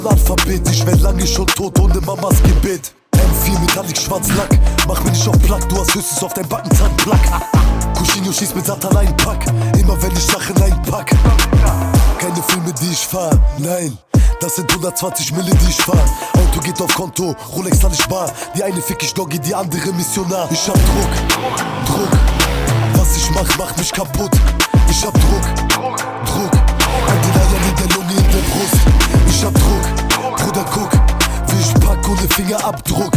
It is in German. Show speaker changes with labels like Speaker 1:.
Speaker 1: Alphabet, ich wär lange schon tot ohne Mamas Gebet. M4 Metallic schwarz Lack, mach mir nicht auf Plack, du hast höchstens auf dein Backenzahn Plack. Coutinho schießt mit Satan ein Pack, immer wenn ich lache, ein Pack. Keine Filme, die ich fahr, nein. Das sind 120 Mille, die ich fahr. Auto geht auf Konto, Rolex all ich bar. Die eine fick ich Doggy, die andere Missionar. Ich hab Druck. Was ich mach, macht mich kaputt. Ich hab Druck. Ein Denial in der Lunge, in der Brust. Ich hab Druck. Bruder, guck, wie ich pack ohne Fingerabdruck.